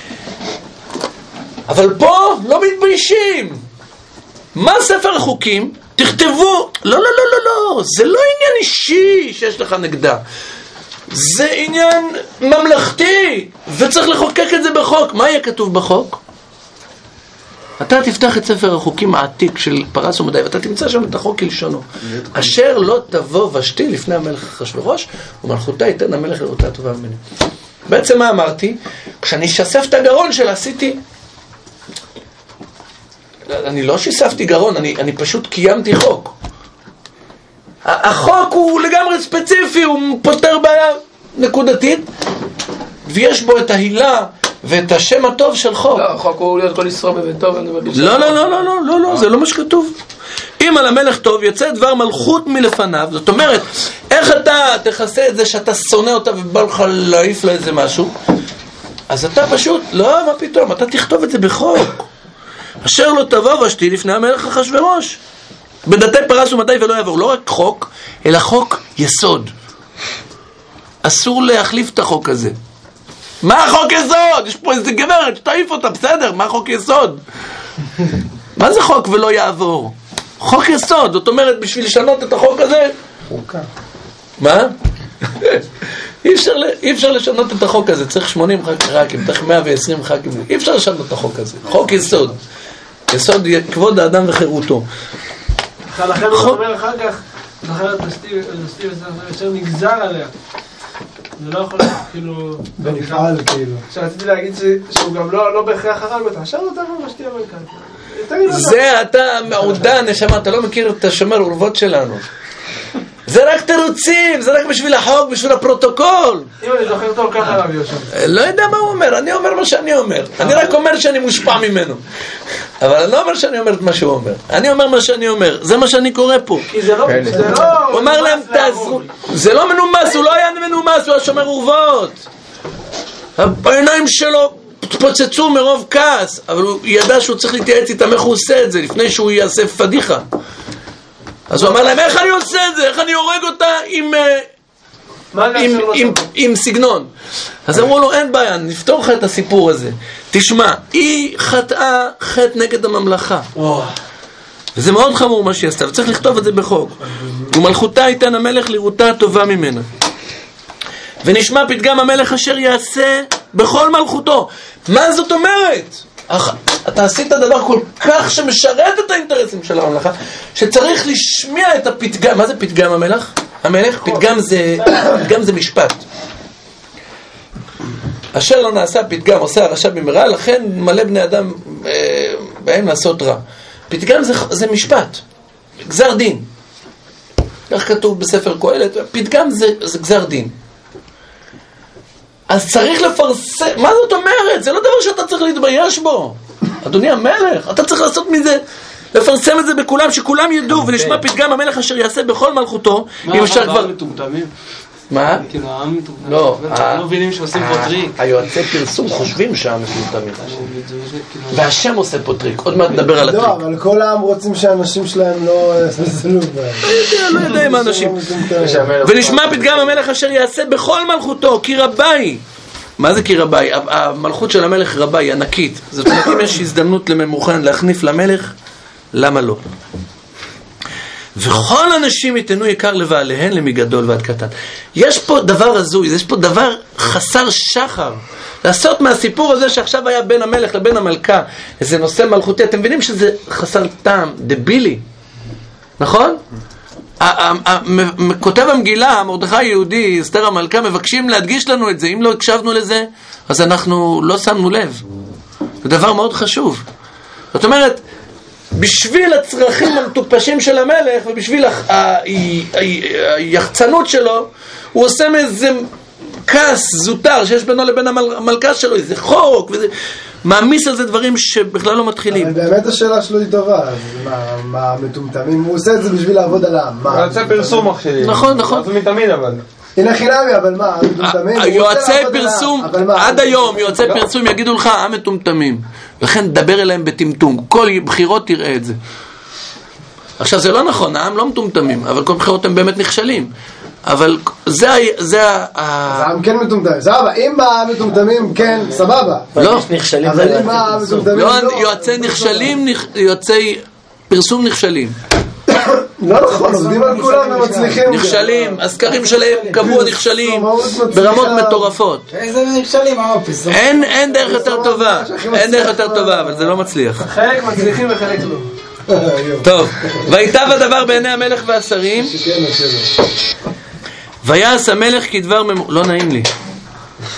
אבל פה לא מתביישים. מה ספר החוקים? תכתבו, לא, זה לא עניין אישי שיש לך נגדה. זה עניין ממלכתי, וצריך לחוקק את זה בחוק. מה יהיה כתוב בחוק? אתה תפתח את ספר החוקים העתיק של פרס ומדי, ואתה תמצא שם את החוק כלשונו. אשר לא תבוא ושתי לפני המלך אחשוורוש, ומלכותה ייתן המלך לראותה הטובה ממנה. בעצם מה אמרתי? כשאני אשסף את הגרון שלה, עשיתי אני לא שיספתי גרון, אני פשוט קיימתי חוק. החוק הוא לגמרי ספציפי, הוא פותר בעיה נקודתית, ויש בו את ההילה ואת השם הטוב של חוק. לא, החוק הוא להיות כל ישראל בביתו. לא, זה לא מה שכתוב. אם על המלך טוב יצא דבר מלכות מלפניו, זאת אומרת, איך אתה תכסה את זה שאתה שונא אותה ובא לך להעיף לה איזה משהו, אז אתה פשוט, לא, מה פתאום, אתה תכתוב את זה בחוק. אשר לא תבוא ושתי לפני המלך אחשוורוש. בדתי פרס ומתי ולא יעבור, לא רק חוק, אלא חוק יסוד. אסור להחליף את החוק הזה. מה חוק יסוד? יש פה איזה גברת שתעיף אותה, בסדר, מה חוק יסוד? מה זה חוק ולא יעבור? חוק יסוד, זאת אומרת, בשביל לשנות את החוק הזה, מה? אי אפשר לשנות את החוק הזה, צריך 80 ח"כים, צריך 120 ח"כים, אי אפשר לשנות את החוק הזה, חוק יסוד, יסוד כבוד האדם וחירותו. לכן הוא אומר אחר כך, זוכר את הסטיב יותר נגזר עליה. זה לא יכול להיות כאילו... במפעל כאילו. שרציתי להגיד שהוא גם לא בהכרח הרג אותה, עכשיו אותה ומשתיע מלכת. זה אתה מעודן, נשמה, אתה לא מכיר את השומר אורוות שלנו. זה רק תירוצים, זה רק בשביל החוק, בשביל הפרוטוקול. אם אני זוכר טוב ככה רב יושב. לא יודע מה הוא אומר, אני אומר מה שאני אומר. אני רק אומר שאני מושפע ממנו. אבל אני לא אומר שאני אומר את מה שהוא אומר. אני אומר מה שאני אומר, זה מה שאני קורא פה. כי זה לא... הוא אומר להם, תעזרו. זה לא מנומס, הוא לא היה מנומס, הוא היה שומר אורוות. העיניים שלו התפוצצו מרוב כעס, אבל הוא ידע שהוא צריך להתייעץ איתם איך הוא עושה את זה, לפני שהוא יעשה פדיחה. אז הוא אמר להם, איך אני עושה את זה? איך אני הורג אותה עם סגנון? אז אמרו לו, אין בעיה, נפתור לך את הסיפור הזה. תשמע, היא חטאה חטא נגד הממלכה. וזה מאוד חמור מה שהיא עשתה, וצריך לכתוב את זה בחוק. ומלכותה ייתן המלך לראותה הטובה ממנה. ונשמע פתגם המלך אשר יעשה בכל מלכותו. מה זאת אומרת? אתה עשית דבר כל כך שמשרת את האינטרסים של הממלכה, שצריך לשמיע את הפתגם. מה זה פתגם המלך? פתגם זה משפט. אשר לא נעשה פתגם עושה הרשע במרע, לכן מלא בני אדם בהם לעשות רע. פתגם זה משפט, גזר דין. כך כתוב בספר קהלת, פתגם זה גזר דין. אז צריך לפרסם, מה זאת אומרת? זה לא דבר שאתה צריך להתבייש בו. אדוני המלך, אתה צריך לעשות מזה, לפרסם את זה בכולם, שכולם ידעו, ונשמע פתגם המלך אשר יעשה בכל מלכותו. מה, העם מטומטמים? מה? כאילו העם מטומטמים. לא. לא מבינים שעושים פה טריק. היועצי פרסום חושבים שהעם מטומטמים. והשם עושה פה טריק, עוד מעט נדבר על הטריק. לא, אבל כל העם רוצים שהאנשים שלהם לא יסלסלו בהם. לא יודע עם האנשים. ונשמע פתגם המלך אשר יעשה בכל מלכותו, כי רבי. מה זה כי רבי? המלכות של המלך רבי היא ענקית. זאת אומרת, אם יש הזדמנות לממוכן להכניף למלך, למה לא? וכל אנשים ייתנו יקר לבעליהן למגדול ועד קטן. יש פה דבר הזוי, יש פה דבר חסר שחר. לעשות מהסיפור הזה שעכשיו היה בין המלך לבין המלכה, איזה נושא מלכותי, אתם מבינים שזה חסר טעם, דבילי. נכון? כותב המגילה, מרדכי היהודי, אסתר המלכה, מבקשים להדגיש לנו את זה. אם לא הקשבנו לזה, אז אנחנו לא שמנו לב. זה דבר מאוד חשוב. זאת אומרת, בשביל הצרכים המטופשים של המלך ובשביל היחצנות שלו, הוא עושה מאיזה כעס זוטר שיש בינו לבין המלכה שלו, איזה חוק, וזה מעמיס על זה דברים שבכלל לא מתחילים. אבל באמת השאלה שלו היא טובה, מה מטומטמים? הוא עושה את זה בשביל לעבוד על העם. הוא יוצא פרסום אחרי. נכון. זה מתמיד אבל. הנה חינמי, אבל מה, המטומטמים? יועצי פרסום, עד היום יועצי פרסום יגידו לך, המטומטמים. לכן דבר אליהם בטמטום. כל בחירות תראה את זה. עכשיו זה לא נכון, העם לא מטומטמים, אבל כל בחירות הם באמת נכשלים. אבל זה העם כן מטומטמים, סבבה, אם המטומטמים כן, סבבה. לא, אבל אם המטומטמים לא... יועצי נכשלים, יועצי פרסום נכשלים. לא נכון, עובדים על כולם ומצליחים. נכשלים, הסקרים שלהם קבוע נכשלים ברמות מטורפות. איזה נכשלים, האופס. אין דרך יותר טובה, אבל זה לא מצליח. חלק מצליחים וחלק לא. טוב, ויטב הדבר בעיני המלך והשרים, ויעש המלך כדבר לא נעים לי.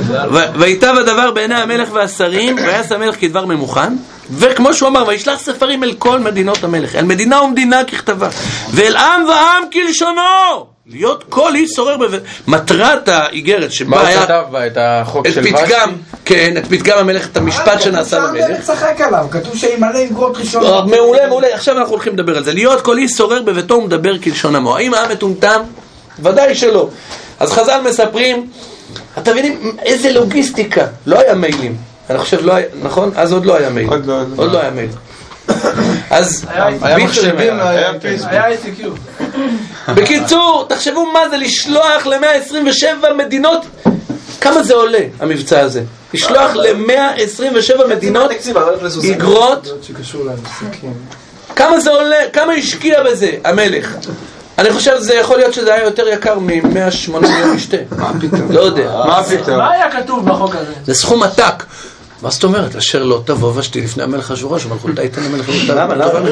ויטב הדבר בעיני המלך והשרים, ויעש המלך כדבר ממוכן, וכמו שהוא אמר, וישלח ספרים אל כל מדינות המלך, אל מדינה ומדינה ככתבה, ואל עם ועם כלשונו, להיות כל איש שורר מטרת האיגרת שבה היה... מה הוא כתב בה? את החוק של ושתי? כן, את פתגם המלך, את המשפט שנעשה למלך. כתוב צחק עליו, כתוב שימלא אגרות ראשונות. מעולה, עכשיו אנחנו הולכים לדבר על זה. להיות כל איש שורר בביתו ומדבר כלשון עמו. האם העם מטומטם? ודאי שלא. אז חז"ל מספרים, אתם מבינים איזה לוגיסטיקה. לא היה מיילים. אני חושב לא היה, נכון? אז עוד לא היה מייל. עוד לא היה מייל. אז היה מחשבים, היה ICQ. בקיצור, תחשבו מה זה לשלוח ל-127 מדינות. כמה זה עולה המבצע הזה? לשלוח ל-127 מדינות אגרות. כמה זה עולה? כמה השקיע בזה המלך? אני חושב שזה יכול להיות שזה היה יותר יקר מ-180 יום משתה. מה פתאום? לא יודע. מה פתאום? מה היה כתוב בחוק הזה? זה סכום עתק. מה זאת אומרת? אשר לא תבוא ושתי לפני המלך אשוורוש ומלכות תיתן למלך לא תבוא. למה?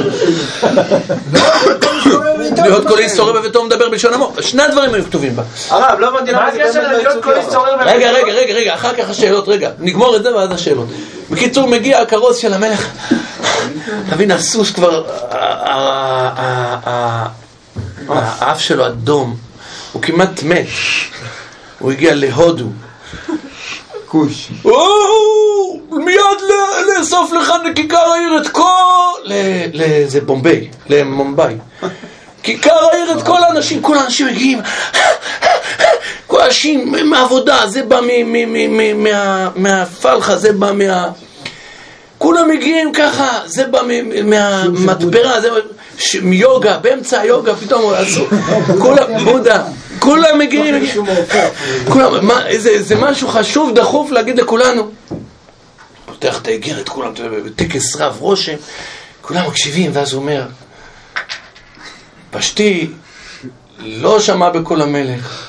להיות כל איש שורר בביתו מדבר בלשון עמו. שני הדברים היו כתובים בה. הרב, לא הבנתי למה זה באמת להיות כל איש שורר בביתו. רגע, אחר כך השאלות, נגמור את זה ואז השאלות. בקיצור, מגיע הכרוז של המלך. תבין, הסוס כבר, האף שלו אדום, הוא כמעט מת. הוא הגיע להודו. כוש. מיד לאסוף לכאן לכיכר העיר את כל... זה בומביי, למומביי. כיכר העיר את כל האנשים, כל האנשים מגיעים. כל האנשים מהעבודה, זה בא מהפלחה, זה בא כולם מגיעים ככה, זה בא מהמטברה, זה מיוגה, באמצע היוגה, פתאום עשו. כולם, בודה. כולם מגיעים, זה משהו חשוב, דחוף להגיד לכולנו. פותח את האגרת, כולם בטקס רב רושם, כולם מקשיבים, ואז הוא אומר, פשטי לא שמע בקול המלך,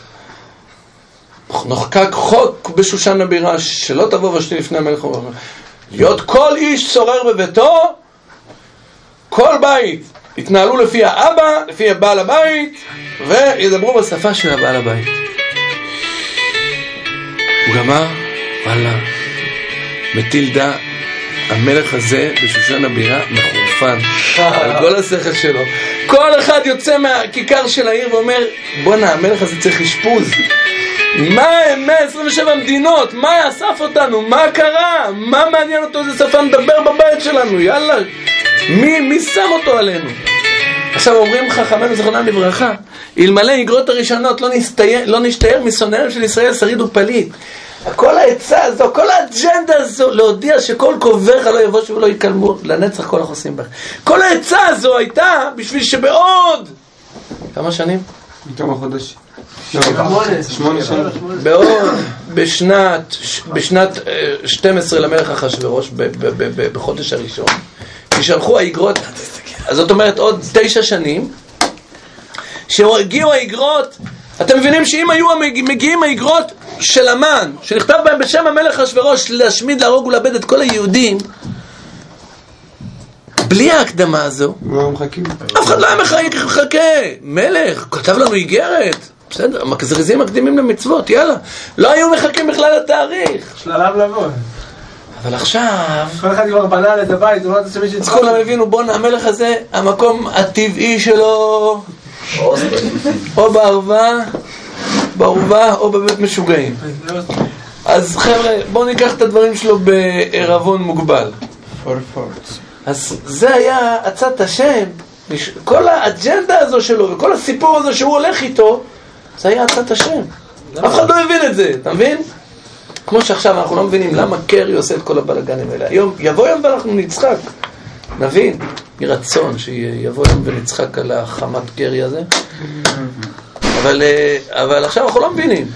נחקק חוק בשושן הבירה, שלא תבוא ושתי לפני המלך, להיות כל איש שורר בביתו, כל בית יתנהלו לפי האבא, לפי הבעל הבית, וידברו בשפה של הבעל הבית. הוא גמר, וואלה, מטילדה, המלך הזה בשושן הבירה מחורפן על כל השכל שלו. כל אחד יוצא מהכיכר של העיר ואומר, בוא'נה, המלך הזה צריך אשפוז. מה הם 127 מדינות? מה יאסף אותנו? מה קרה? מה מעניין אותו איזה שפה נדבר בבית שלנו? יאללה, מי שם אותו עלינו? עכשיו אומרים חכמינו זכרונם לברכה, אלמלא איגרות הראשונות לא נשתער משונאיהם של ישראל שריד ופליט. כל העצה הזו, כל האג'נדה הזו, להודיע שכל קוברך לא יבוש ולא יקלמו, לנצח כל החוסים בך. כל העצה הזו הייתה בשביל שבעוד כמה שנים? כמה חודשים. 8 שנים. בעוד בשנת 12 למלך אחשוורוש, בחודש הראשון, נשלחו האיגרות. אז זאת אומרת עוד 9 שנים שהגיעו האיגרות. אתם מבינים שאם היו מגיעים האיגרות של המן, שנכתב בהם בשם המלך אחשוורוש להשמיד, להרוג ולאבד את כל היהודים, בלי ההקדמה הזו אף אחד לא היה מחכה. מלך כתב לנו איגרת, בסדר, זריזים מקדימים למצוות, יאללה, לא היו מחכים בכלל לתאריך שלליו לבוא. אבל עכשיו כל אחד כבר בנה על את הבית, אז כולם הבינו, בוא, המלך הזה, המקום הטבעי שלו או בערווה או בבית משוגעים. אז חבר'ה, בואו ניקח את הדברים שלו בערבון מוגבל. אז זה היה עצת השם. כל האג'נדה הזו שלו וכל הסיפור הזה שהוא הולך איתו, זה היה עצת השם. אף אחד לא הבין את זה, אתה מבין? כמו שעכשיו אנחנו לא מבינים למה קרי עושה את כל הבלגנים האלה. היום, יבוא יום ואנחנו נצחק, נבין, מרצון שיבוא יום ונצחק על החמת קרי הזה. אבל עכשיו אנחנו לא מבינים.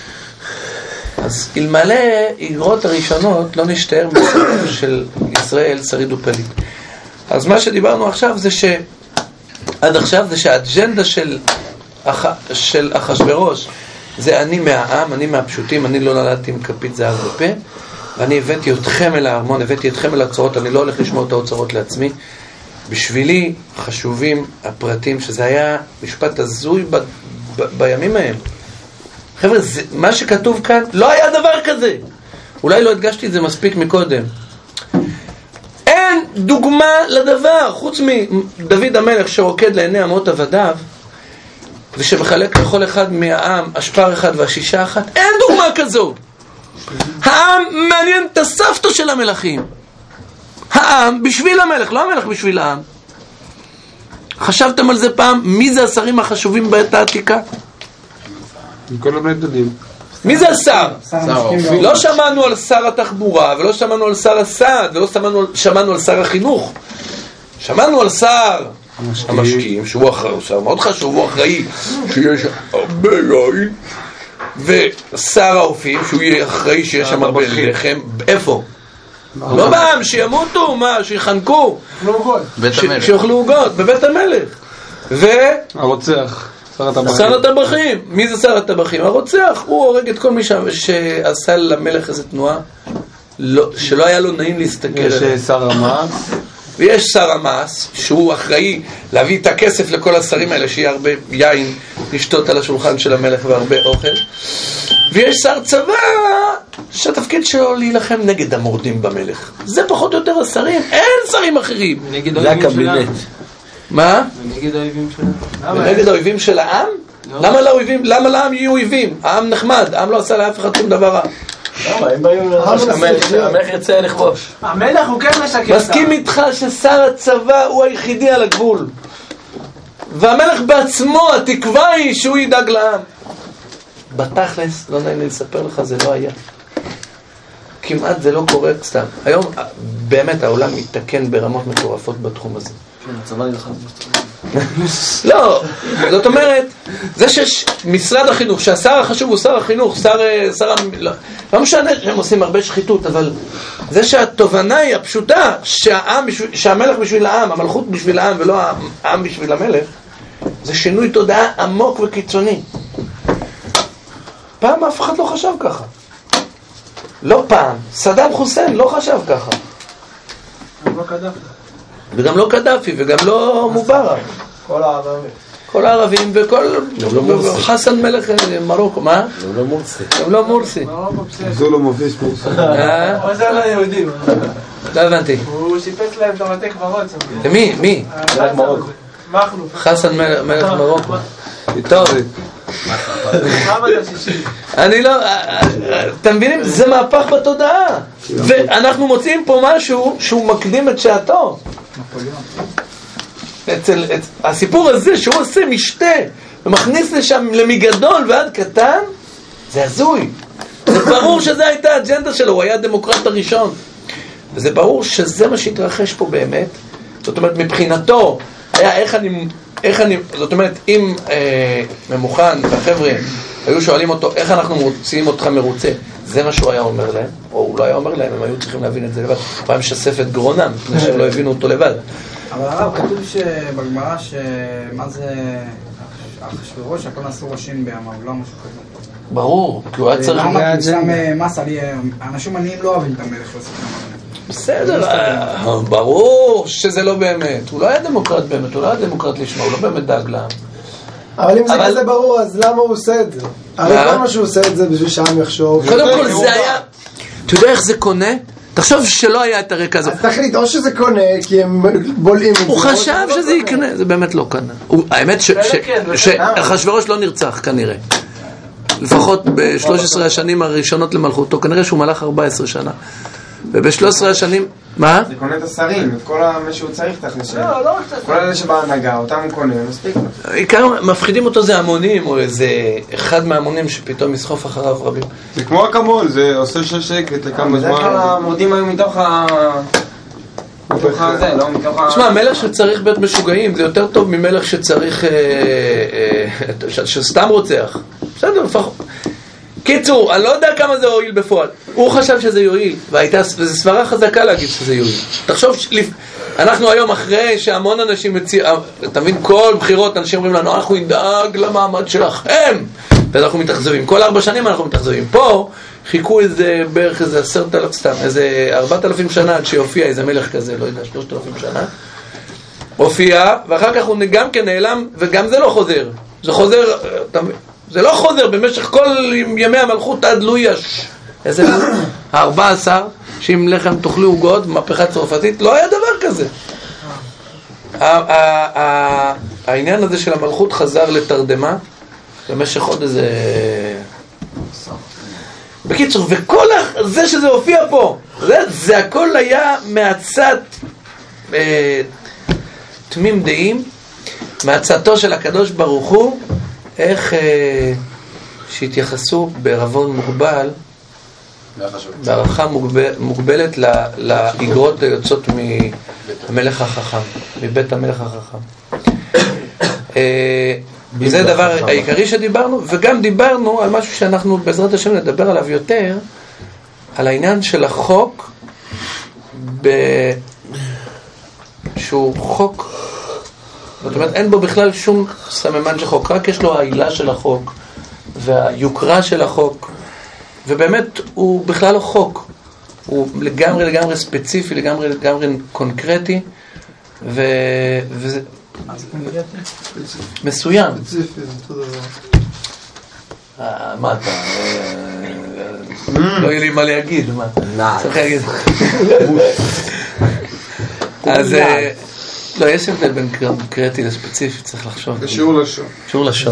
אז אלמלא איגרות הראשונות לא נשתער מספר של ישראל שריד ופליט. אז מה שדיברנו עכשיו זה עד עכשיו זה שהאג'נדה של אחשוורוש זה אני מהעם, אני מהפשוטים, אני לא נולדתי עם כפית זהב בפה, ואני הבאתי אתכם אל הארמון, הבאתי אתכם אל הצרות, אני לא הולך לשמור את האוצרות לעצמי. בשבילי חשובים הפרטים, שזה היה משפט הזוי בימים ההם. חבר'ה, מה שכתוב כאן, לא היה דבר כזה. אולי לא הדגשתי את זה מספיק מקודם. אין דוגמה לדבר, חוץ מדוד המלך שרוקד לעיני אמות עבדיו, ושמחלק לכל אחד מהעם אשפר אחד והשישה אחת. אין דוגמה כזו. העם מעניין את הסבתא של המלכים. העם בשביל המלך, לא המלך בשביל העם. חשבתם על זה פעם? מי זה השרים החשובים בעת העתיקה? מכל הבני דודים. מי זה השר? לא שמענו על שר התחבורה, ולא שמענו על שר הסעד, ולא שמענו על שר החינוך. שמענו על שר המשקיעים, שהוא שר מאוד חשוב, הוא אחראי שיש הרבה יין, ושר האופים, שהוא יהיה אחראי שיש שם הרבה לחם. איפה? לא בעם, שימותו, מה? שיחנקו, שיאכלו עוגות, בבית המלך. הרוצח, שר הטבחים. מי זה שר הטבחים? הרוצח. הוא הורג את כל מי שעשה למלך איזה תנועה שלא היה לו נעים להסתכל. יש שר המס, ויש שר המס שהוא אחראי להביא את הכסף לכל השרים האלה, שיהיה הרבה יין לשתות על השולחן של המלך והרבה אוכל. ויש שר צבא שהתפקיד שלו להילחם נגד המורדים במלך. זה פחות או יותר השרים. אין שרים אחרים. זה הקבינט. מה? נגד האויבים שלנו. נגד האויבים של העם? למה לאויבים? למה לעם יהיו אויבים? העם נחמד, העם לא עשה לאף אחד שום דבר רע. למה? הם באים המלך יצא לכבוש. המלך הוא כן משקר. מסכים איתך ששר הצבא הוא היחידי על הגבול, והמלך בעצמו, התקווה היא שהוא ידאג לעם. בתכלס, לא נעים לי לספר לך, זה לא היה. כמעט זה לא קורה סתם. היום באמת העולם מתקן ברמות מטורפות בתחום הזה. הצבא נלחם. לא, זאת אומרת, זה שיש משרד החינוך, שהשר החשוב הוא שר החינוך, לא משנה שהם עושים הרבה שחיתות, אבל זה שהתובנה היא הפשוטה, שהמלך בשביל העם, המלכות בשביל העם ולא העם בשביל המלך, זה שינוי תודעה עמוק וקיצוני. פעם אף אחד לא חשב ככה. לא פעם. סדאם חוסיין לא חשב ככה. וגם לא קדאפי, וגם לא מובארק. כל הערבים. כל הערבים וכל... חסן מלך מרוקו, מה? הוא לא מורסי. הוא לא מורסי. זו לא מוביש פה. הוא עזר ליהודים. לא הבנתי. הוא שיפץ להם את המטה קברות. מי? מי? מלך מרוקו. מכלוף. חסן מלך מרוקו. טוב. מוחמד השישי. אני לא... אתם מבינים? זה מהפך בתודעה. ואנחנו מוצאים פה משהו שהוא מקדים את שעתו. הסיפור הזה שהוא עושה משתה ומכניס לשם למגדול ועד קטן, זה הזוי. זה ברור שזה הייתה האג'נדה שלו, הוא היה הדמוקרט הראשון, וזה ברור שזה מה שהתרחש פה באמת. זאת אומרת, מבחינתו היה איך אני זאת אומרת, אם ממוכן והחבר'ה היו שואלים אותו איך אנחנו מוציאים אותך מרוצה, זה מה שהוא היה אומר להם, או הוא לא היה אומר להם, הם היו צריכים להבין את זה לבד. הוא היה משסף את גרונם מפני שהם לא הבינו אותו לבד. אבל הרב, כתוב בגמרא שמה זה אחשוורוש, הכל נעשו ראשים בעולם, משהו כזה. ברור, כי הוא היה צריך... למה? כי שם מסה, אנשים עניים לא אוהבים את המלך שעושה את המלך. בסדר, ברור שזה לא באמת. הוא לא היה דמוקרט באמת, הוא לא היה דמוקרט לשמה, הוא לא באמת דאג לעם. אבל אם זה כזה ברור, אז למה הוא עושה את זה? הרי כל מה שהוא עושה את זה בשביל שהעם יחשוב. קודם כל זה היה... אתה יודע איך זה קונה? תחשוב שלא היה את הרקע הזה. אז תחליט, או שזה קונה, כי הם בולעים את זה. הוא חשב שזה יקנה, זה באמת לא קנה. האמת שאחשוורוש לא נרצח כנראה. לפחות ב-13 השנים הראשונות למלכותו, כנראה שהוא מלך 14 שנה. וב-13 השנים... מה? זה קונה את השרים, את כל מה שהוא צריך תכניס. כל אלה שבהנהגה, אותם הוא קונה, מספיק. עיקר מפחידים אותו זה המונים, או איזה אחד מהמונים שפתאום יסחוף אחריו רבים. זה כמו אקמול, זה עושה שקט לכמה זמן. בדרך כלל המורדים היו מתוך זה, לא מתוך תשמע, מלך שצריך בית משוגעים זה יותר טוב ממלך שצריך שסתם רוצח. בסדר, לפחות. קיצור, אני לא יודע כמה זה הועיל בפועל. הוא חשב שזה יועיל, וזו סברה חזקה להגיד שזה יועיל. תחשוב, אנחנו היום אחרי שהמון אנשים אתה מבין, כל בחירות אנשים אומרים לנו, אנחנו נדאג למעמד שלכם, ואנחנו מתאכזבים. כל 4 שנים אנחנו מתאכזבים. פה חיכו בערך איזה 10,000 סתם, איזה 4,000 שנה עד שיופיע איזה מלך כזה, לא יודע, 3,000 שנה. הופיע, ואחר כך הוא גם כן נעלם, וגם זה לא חוזר. זה חוזר, זה לא חוזר במשך כל ימי המלכות עד לואי איזה 14, שאם לחם תאכלו עוגות, מהפכה צרפתית, לא היה דבר כזה. העניין הזה של המלכות חזר לתרדמה במשך עוד איזה... בקיצור, וכל זה שזה הופיע פה, זה הכל היה מהצד תמים דעים, מהצעתו של הקדוש ברוך הוא, איך שהתייחסו בערבון מוגבל, בערכה מוגבלת לאגרות היוצאות מהמלך החכם, מבית המלך החכם. זה הדבר העיקרי שדיברנו, וגם דיברנו על משהו שאנחנו בעזרת השם נדבר עליו יותר, על העניין של החוק, שהוא חוק, זאת אומרת אין בו בכלל שום סממן של חוק, רק יש לו העילה של החוק, והיוקרה של החוק, ובאמת הוא בכלל לא חוק, הוא לגמרי ספציפי, לגמרי קונקרטי, וזה מסוים. מה אתה? לא יהיה לי מה להגיד, מה? צריך להגיד. אז לא, יש הבדל בין קונקרטי לספציפי, צריך לחשוב. קשור לשון. קשור לשון.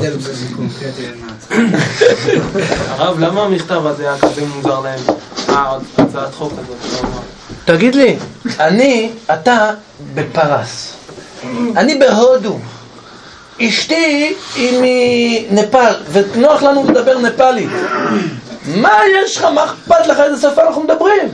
הרב, למה המכתב הזה היה כזה מוזר להם? הצעת חוק הזאת. תגיד לי, אתה בפרס, אני בהודו, אשתי היא מנפאל, ונוח לנו לדבר נפאלית. מה יש לך? מה אכפת לך איזה שפה אנחנו מדברים?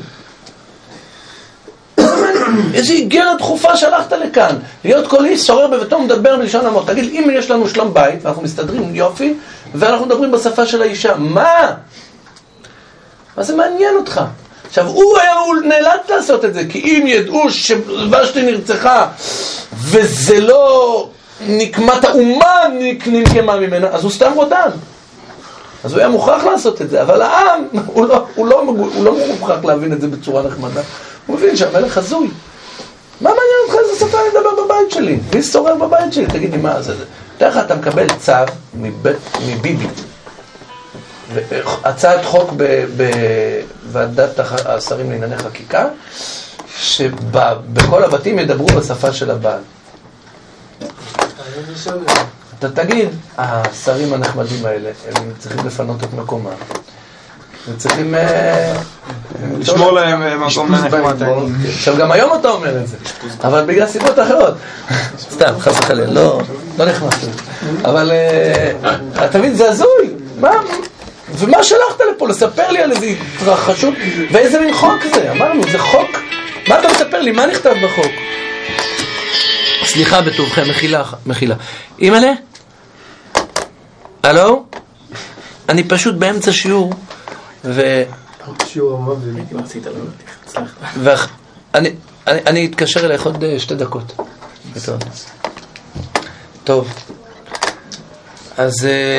איזו איגרת דחופה שלחת לכאן, להיות כל איש שורר בביתו מדבר בלשון המות. תגיד, אם יש לנו שלום בית ואנחנו מסתדרים יופי ואנחנו מדברים בשפה של האישה, מה זה מעניין אותך? עכשיו הוא נאלץ לעשות את זה, כי אם ידעו שוושתי נרצחה וזה לא נקמת האומה נקמה ממנה, אז הוא סתם רודן, אז הוא היה מוכרח לעשות את זה. אבל העם הוא לא מוכרח להבין את זה בצורה נחמדה, הוא מבין שהמלך הזוי. מה מעניין אותך איזה שפה אני מדבר בבית שלי? מי שורר בבית שלי? תגיד לי מה זה? תראה לך, אתה מקבל צו מביבי, הצעת חוק בוועדת השרים לענייני חקיקה, שבכל הבתים ידברו בשפה של הבעל. אתה תגיד, השרים הנחמדים האלה, הם צריכים לפנות את מקומם, הם צריכים לשמור להם מקום נחמד. עכשיו גם היום אתה אומר את זה, אבל בגלל סיבות אחרות. סתם, חס וחלילה, לא נכנס לזה. אבל אתה מבין, זה הזוי. ומה שלחת לפה? לספר לי על איזו התרחשות, ואיזה מין חוק זה? אמרנו, זה חוק. מה אתה מספר לי? מה נכתב בחוק? סליחה בטובכם, מחילה. אימא'לה? הלו? אני פשוט באמצע שיעור, אני אתקשר אלייך עוד 2 דקות. טוב. אז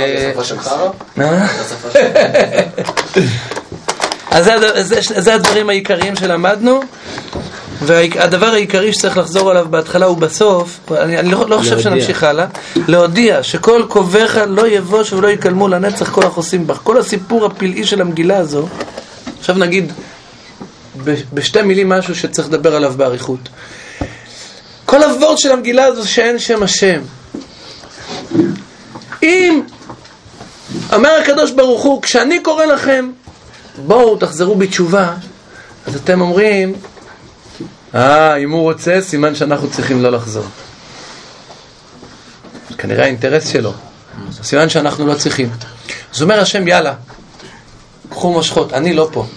זה הדברים העיקריים שלמדנו, והדבר העיקרי שצריך לחזור עליו בהתחלה ובסוף, אני לא חושב שנמשיך הלאה, להודיע שכל קובעך לא יבוש ולא יקלמו לנצח כל החוסים בך. כל הסיפור הפלאי של המגילה הזו, עכשיו נגיד בשתי מילים משהו שצריך לדבר עליו בעריכות. כל הוורד של המגילה הזו שאין שם השם, אם אומר הקדוש ברוך הוא, כשאני קורא לכם בואו תחזרו בתשובה, אז אתם אומרים אם הוא רוצה, סימן שאנחנו צריכים לא לחזור. כנראה האינטרס שלו, סימן שאנחנו לא צריכים. אז אומר השם, יאללה, קחו מושכות, אני לא פה.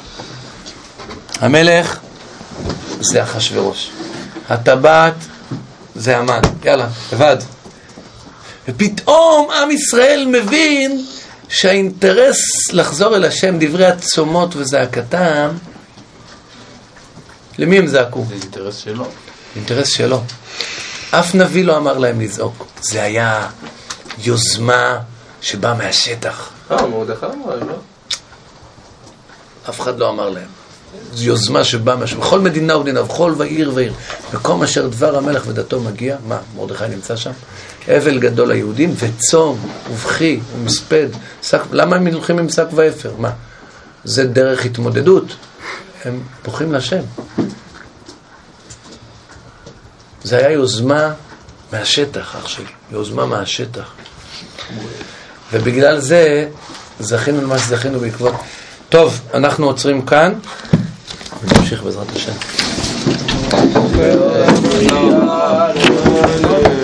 המלך זה אחשוורוש, הטבעת זה המן, יאללה, לבד. ופתאום עם ישראל מבין שהאינטרס לחזור אל השם, דברי הצומות וזעקתם, למי הם זעקו? זה אינטרס שלו. אינטרס שלו. אף נביא לא אמר להם לזעוק. זה היה יוזמה שבאה מהשטח. מרדכי אמר להם, לא? אף אחד לא אמר להם. זו יוזמה שבאה מהשטח. בכל מדינה ומדינה, בכל ועיר ועיר. מקום אשר דבר המלך ודתו מגיע, מה, מרדכי נמצא שם? אבל גדול ליהודים, וצום, ובכי, ומספד. למה הם הולכים עם שק ואפר? מה? זה דרך התמודדות. הם בוכים לשם. זה היה יוזמה מהשטח, אח שלי. יוזמה מהשטח. ובגלל זה זכינו למה שזכינו בעקבות. טוב, אנחנו עוצרים כאן ונמשיך בעזרת השם.